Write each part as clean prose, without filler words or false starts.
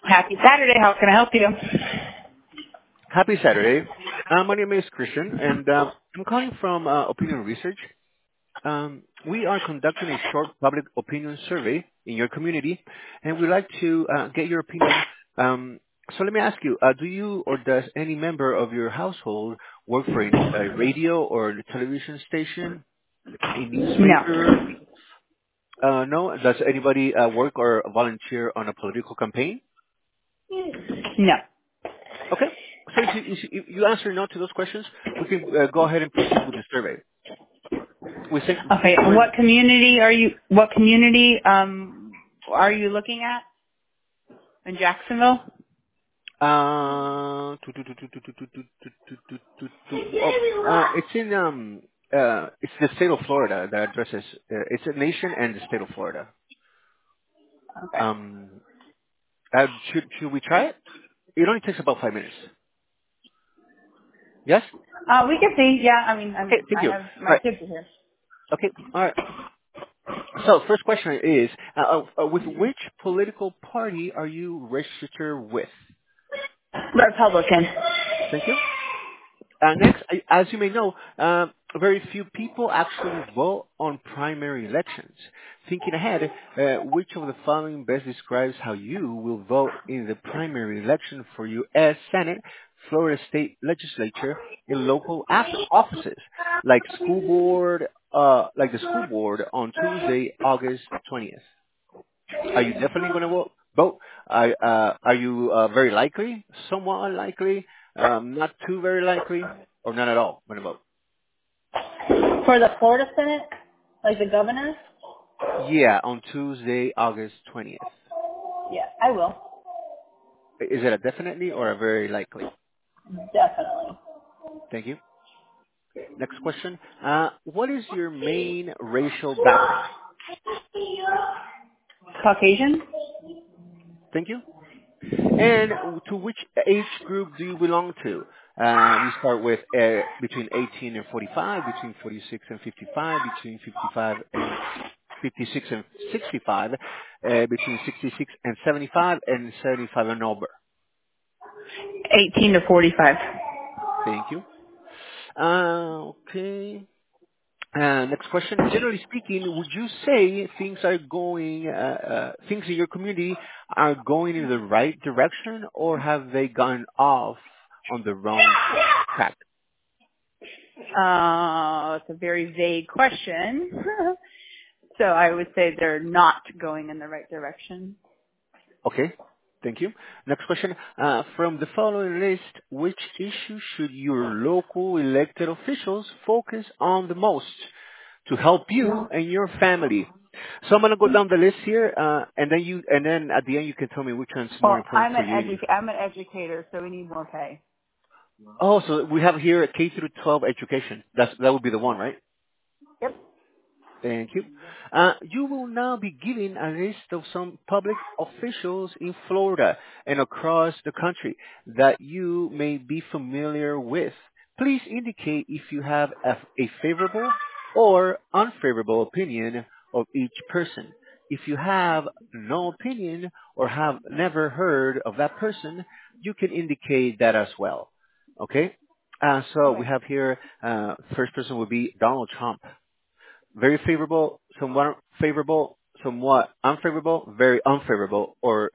Happy Saturday. How can I help you? Happy Saturday. My name is Christian, and I'm calling from Opinion Research. We are conducting a short public opinion survey in your community, and we'd like to get your opinion. So let me ask you, do you or does any member of your household work for a radio or a television station, a No. newspaper? No? Does anybody work or volunteer on a political campaign? No. Okay. So if you answer no to those questions, we can go ahead and proceed with the survey. We sent Okay. we're What community are you looking at in Jacksonville? it's in it's the state of Florida that addresses it's a nation and the state of Florida. Okay. Um, should we try it? It only takes about 5 minutes. Yes. We can see. Yeah. I mean, Okay. Thank I you. All have my right. kids are here. Okay. All right. So first question is, with which political party are you registered with? Republican. Thank you. Next, as you may know, very few people actually vote on primary elections. Thinking ahead, which of the following best describes how you will vote in the primary election for U.S. Senate, Florida State Legislature, and local offices, like the school board on Tuesday, August 20th? Are you definitely going to vote? Are you very likely, somewhat unlikely, not too very likely, or not at all going to vote? For the Florida Senate, like the governor? Yeah, on Tuesday, August 20th. Yeah, I will. Is it a definitely or a very likely? Definitely. Thank you. Next question. What is your main racial background? Caucasian? Thank you. And to which age group do you belong to? We start with between 18 and 45, between 46 and 55, between 55 and 56 and 65, between 66 and 75, and 75 and over. 18 to 45. Thank you. Okay. Next question. Generally speaking, would you say things in your community are going in the right direction, or have they gone off on the wrong track? It's a very vague question. So I would say they're not going in the right direction. Okay. Thank you. Next question. From the following list, which issue should your local elected officials focus on the most to help you and your family? So I'm gonna go down the list here, and then at the end you can tell me which one's more Well, important for you. I'm an educator, so we need more pay. Oh, so we have here a K through 12 education. That would be the one, right? Yep. Thank you. You will now be given a list of some public officials in Florida and across the country that you may be familiar with. Please indicate if you have a favorable or unfavorable opinion of each person. If you have no opinion or have never heard of that person, you can indicate that as well. Okay? So we Okay. have here, first person would be Donald Trump. Very favorable, somewhat favorable, somewhat unfavorable, very unfavorable, or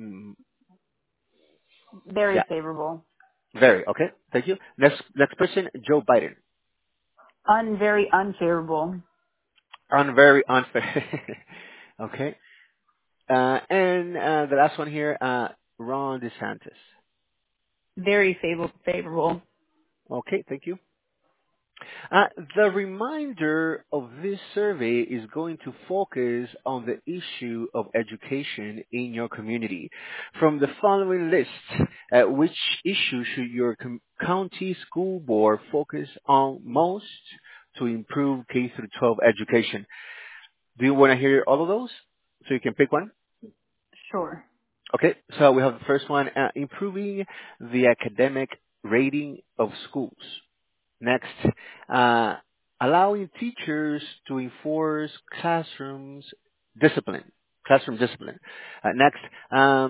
Very yeah, favorable. very. Okay, thank you. Next person, Joe Biden. Very unfavorable. Very unfair. Okay, and the last one here, Ron DeSantis. Very favorable. Okay, thank you. The reminder of this survey is going to focus on the issue of education in your community. From the following list, which issue should your county school board focus on most to improve K through 12 education? Do you want to hear all of those? So you can pick one? Sure. Okay, so we have the first one, improving the academic rating of schools. Next, allowing teachers to enforce classroom discipline. Next,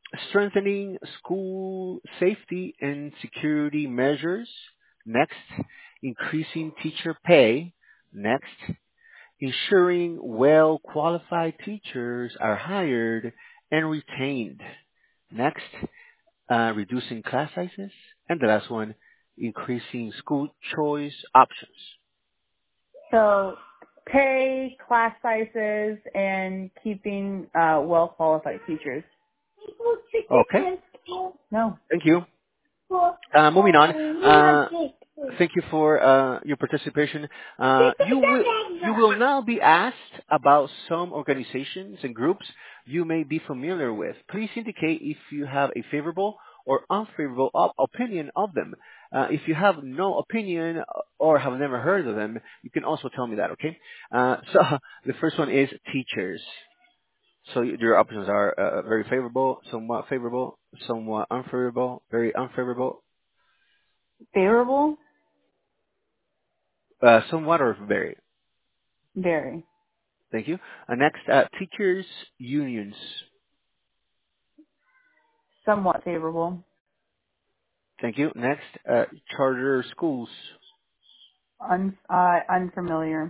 Strengthening school safety and security measures. Next, increasing teacher pay. Next, ensuring well qualified teachers are hired and retained. Next, reducing class sizes. And the last one, increasing school choice options. So pay, class sizes, and keeping well-qualified teachers. Okay, No. thank you. Moving on. Thank you for your participation. You will now be asked about some organizations and groups you may be familiar with. Please indicate if you have a favorable or unfavorable opinion of them. If you have no opinion or have never heard of them, you can also tell me that, okay? So the first one is teachers. So your options are very favorable, somewhat unfavorable, very unfavorable, Favorable? somewhat or very. Very. Thank you. Next, teachers unions. Somewhat favorable. Thank you. Next, charter schools. Unfamiliar.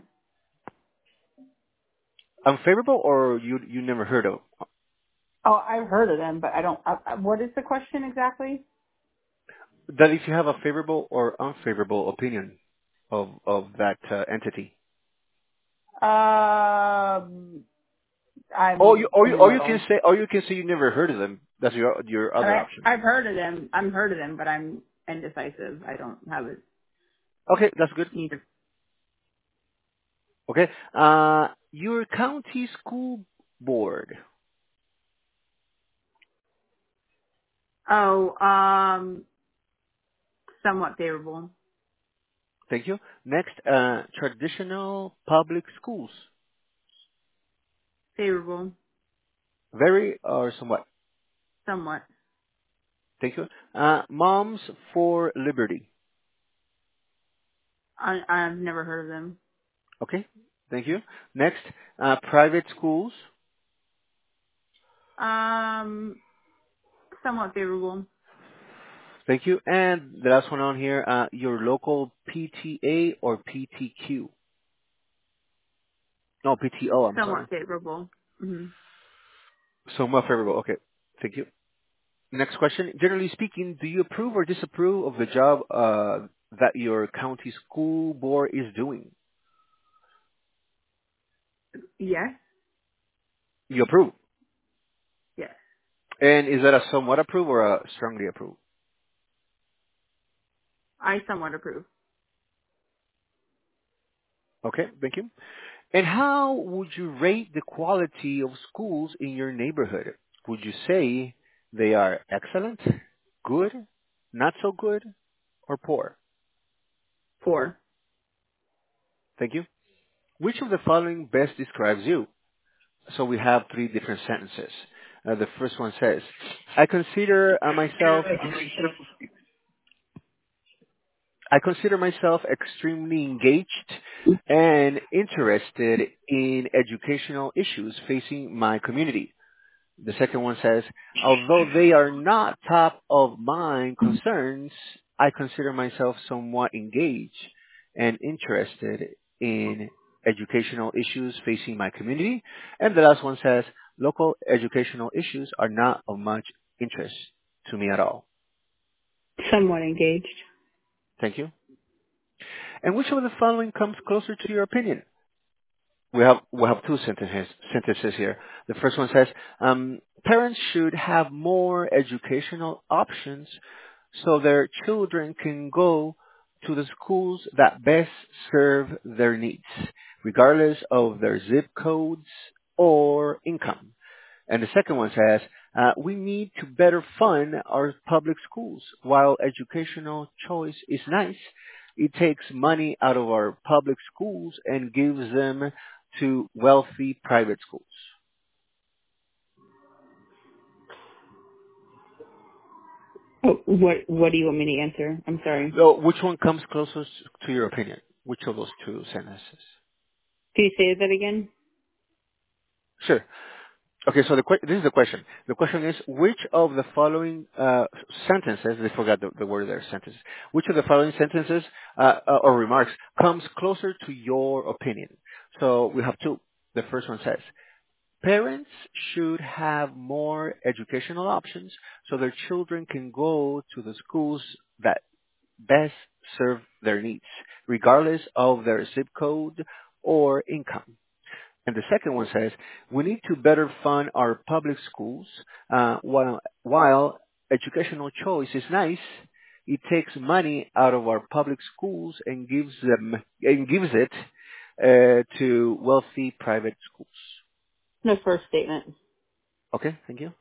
Unfavorable or you never heard of? Oh, I've heard of them, but I don't. What is the question exactly? That if you have a favorable or unfavorable opinion of that entity. Or I'm you or in you the or you can middle. say you never heard of them. That's your other option. I've heard of them. I've heard of them, but I'm indecisive. I don't have it Okay, that's good. either. Okay. Your county school board. Oh, somewhat favorable. Thank you. Next, traditional public schools. Favorable. Very or somewhat. Somewhat. Thank you. Moms for Liberty. I've never heard of them. Okay. Thank you. Next, private schools. Somewhat favorable. Thank you. And the last one on here, your local PTA or PTQ. No, PTO, I'm Somewhat sorry. favorable. Hmm. Somewhat favorable. Okay. Thank you. Next question. Generally speaking, do you approve or disapprove of the job that your county school board is doing? Yes. You approve. Yes. And is that a somewhat approve or a strongly approve? I somewhat approve. Okay, thank you. And how would you rate the quality of schools in your neighborhood? Would you say they are excellent, good, not so good, or poor? Four. Thank you. Which of the following best describes you? So we have three different sentences. The first one says, I consider myself extremely engaged and interested in educational issues facing my community. The second one says, although they are not top of mind concerns, I consider myself somewhat engaged and interested in educational issues facing my community. And the last one says, local educational issues are not of much interest to me at all. Somewhat engaged. Thank you. And which of the following comes closer to your opinion? We have two sentences here. The first one says, parents should have more educational options so their children can go to the schools that best serve their needs, regardless of their zip codes or income. And the second one says, we need to better fund our public schools. While educational choice is nice, it takes money out of our public schools and gives them to wealthy private schools. Oh, what do you want me to answer? I'm sorry. So which one comes closest to your opinion? Which of those two sentences? Can you say that again? Sure. Okay, so this is the question. The question is, which of the following sentences, I forgot the word there, sentences, which of the following sentences or remarks comes closer to your opinion? So we have two. The first one says, parents should have more educational options so their children can go to the schools that best serve their needs, regardless of their zip code or income. And the second one says, we need to better fund our public schools. While educational choice is nice, it takes money out of our public schools and gives it to wealthy private schools. The first statement. Okay, thank you.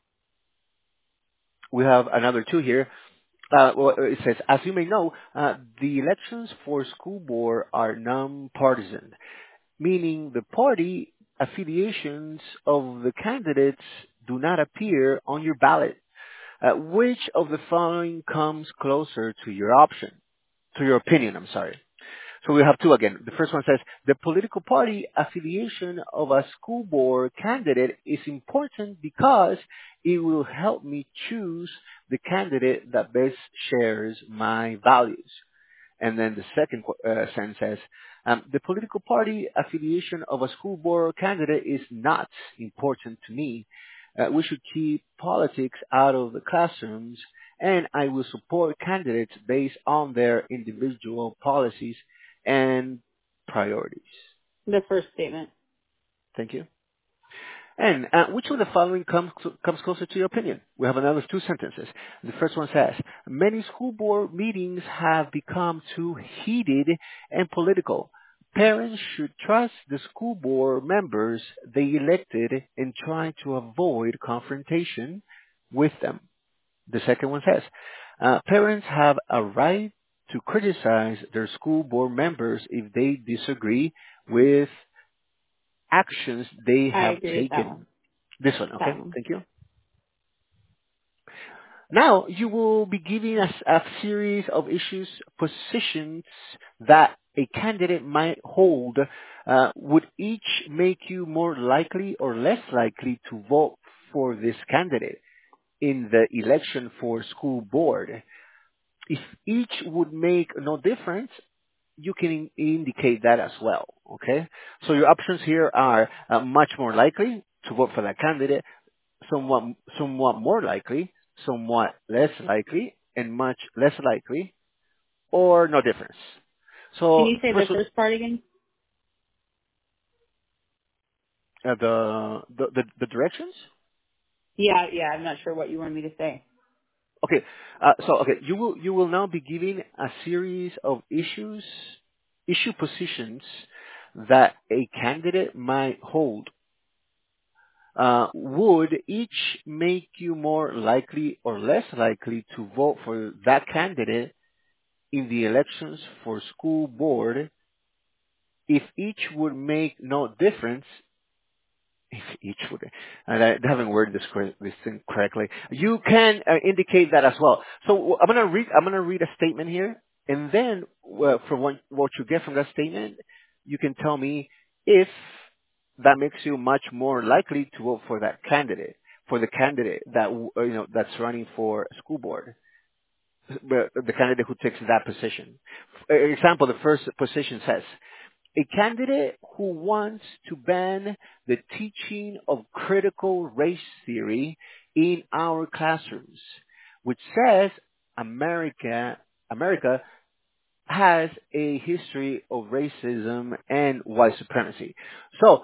We have another two here. It says, as you may know, the elections for school board are nonpartisan, meaning the party affiliations of the candidates do not appear on your ballot. Which of the following comes closer to your opinion, I'm sorry. So we have two again. The first one says, the political party affiliation of a school board candidate is important because it will help me choose the candidate that best shares my values. And then the second sentence says, the political party affiliation of a school board candidate is not important to me. We should keep politics out of the classrooms, and I will support candidates based on their individual policies and priorities. The first statement. Thank you. And which of the following comes closer to your opinion? We have another two sentences. The first one says, many school board meetings have become too heated and political. Parents should trust the school board members they elected and try to avoid confrontation with them. The second one says, parents have a right to criticize their school board members if they disagree with actions they I have agree with that one. taken. This one, That okay? one. Thank you. Now, you will be giving us a series of issues, positions that a candidate might hold. Would each make you more likely or less likely to vote for this candidate in the election for school board? If each would make no difference, you can indicate that as well, okay? So your options here are much more likely to vote for that candidate, somewhat more likely, somewhat less likely, and much less likely, or no difference. Can So you say the first, first part again? the directions. Yeah, I'm not sure what you wanted me to say. Okay, you will now be giving a series of issue positions that a candidate might hold. Would each make you more likely or less likely to vote for that candidate in the elections for school board? If each would make no difference, if each would, and I haven't worded this thing correctly, you can indicate that as well. So I'm gonna read a statement here, and then from what you get from that statement, you can tell me if that makes you much more likely to vote for that candidate, for the candidate that that's running for school board, the candidate who takes that position. For example, the first position says, a candidate who wants to ban the teaching of critical race theory in our classrooms, which says America has a history of racism and white supremacy. So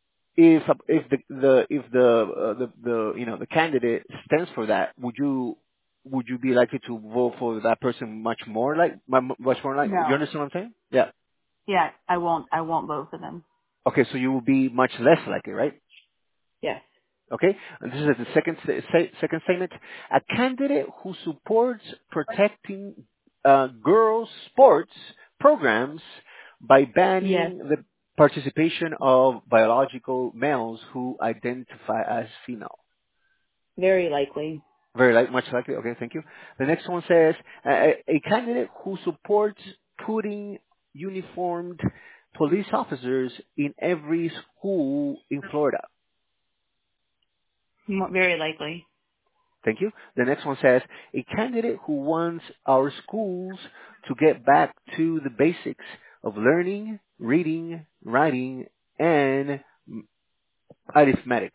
if the candidate stands for that, would you be likely to vote for that person much more like you No. understand what I'm saying? Yeah. Yeah, I won't vote for them. Okay, so you will be much less likely, right? Yes. Okay, and this is the second statement. A candidate who supports protecting girls' sports programs by Yes. banning the participation of biological males who identify as female. Very likely. Much likely. Okay, thank you. The next one says a candidate who supports putting uniformed police officers in every school in Florida. Very likely. Thank you. The next one says, a candidate who wants our schools to get back to the basics of learning, reading, writing, and arithmetic.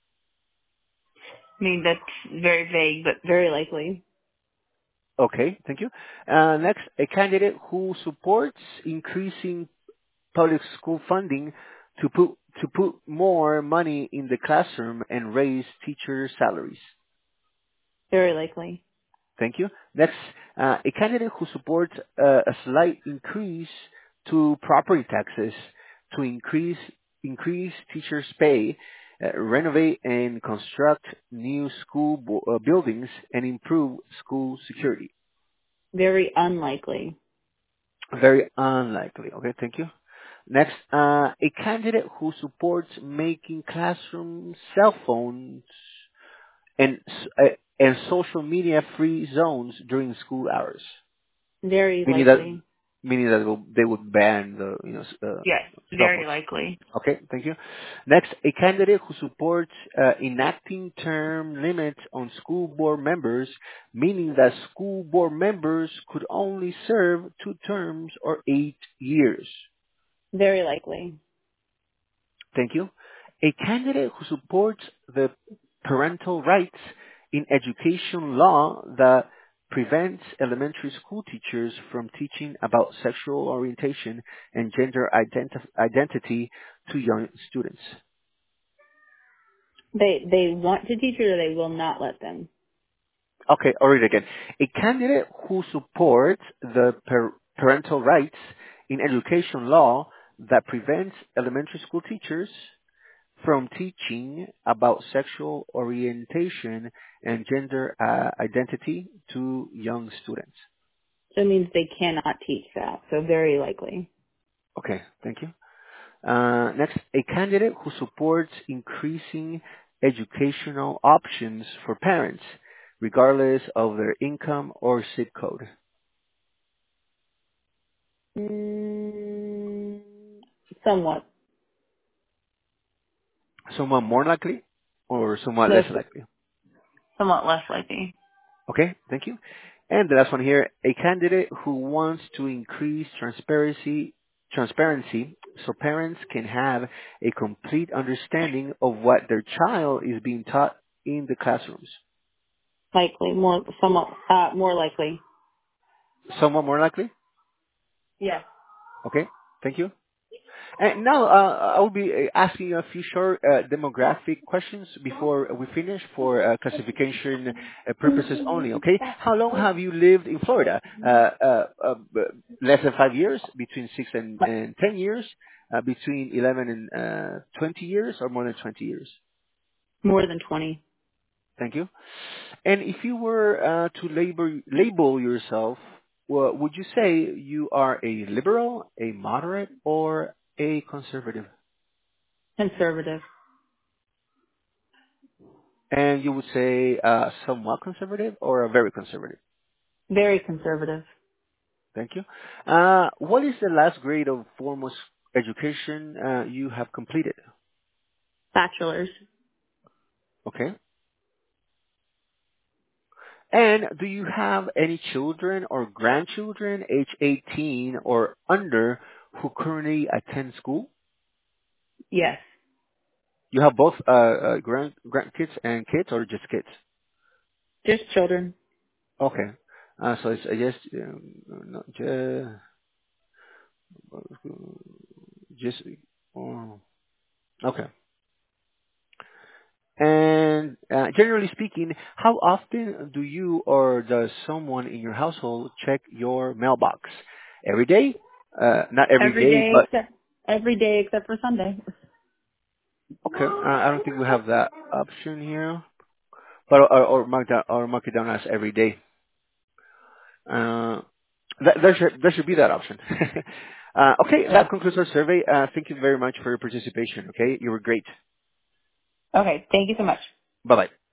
I mean, that's very vague, but very likely. Okay, thank you. Next, a candidate who supports increasing public school funding to put more money in the classroom and raise teacher salaries. Very likely. Thank you. Next, a candidate who supports a slight increase to property taxes to increase teachers' pay, renovate and construct new school buildings, and improve school security. Very unlikely. Very unlikely. Okay, thank you. Next, a candidate who supports making classroom cell phones and social media free zones during school hours. Very Meaning that likely. they would ban the Yes, cell very phones. likely. Okay, thank you. Next, a candidate who supports enacting term limits on school board members, meaning that school board members could only serve 2 terms or 8 years. Very likely. Thank you. A candidate who supports the parental rights in education law that prevents elementary school teachers from teaching about sexual orientation and gender identity to young students. They want to teach it or they will not let them. Okay, I'll read it again. A candidate who supports the parental rights in education law that prevents elementary school teachers from teaching about sexual orientation and gender identity to young students. So it means they cannot teach that. So very likely. Okay, thank you. Next, a candidate who supports increasing educational options for parents, regardless of their income or zip code. Mm, somewhat. Somewhat more likely or somewhat No, less likely? somewhat less likely. Okay, thank you. And the last one here, a candidate who wants to increase transparency so parents can have a complete understanding of what their child is being taught in the classrooms. Likely. More likely. Somewhat more likely? Yes. Okay, thank you. And now I will be asking a few short demographic questions before we finish for classification purposes only. Okay, how long have you lived in Florida? Less than 5 years, between 6 and 10 years, between 11 and 20 years, or more than 20 years? More than 20. Thank you. And if you were to label yourself, would you say you are a liberal, a moderate, or a conservative? Conservative. And you would say somewhat conservative or a very conservative? Very conservative. Thank you. What is the last grade of formal education you have completed? Bachelor's. Okay. And do you have any children or grandchildren age 18 or under who currently attend school? Yes. You have both grandkids and kids, or just kids? Just children. Okay. So it's yes, not just okay. And generally speaking, how often do you or does someone in your household check your mailbox? Every day? Not every day, but Every day except for Sunday. okay. I don't think we have that option here, but or mark it down as every day. Uh, there should be that option. Okay, that concludes our survey. Thank you very much for your participation. Okay, you were great. Okay. Thank you so much. Bye bye.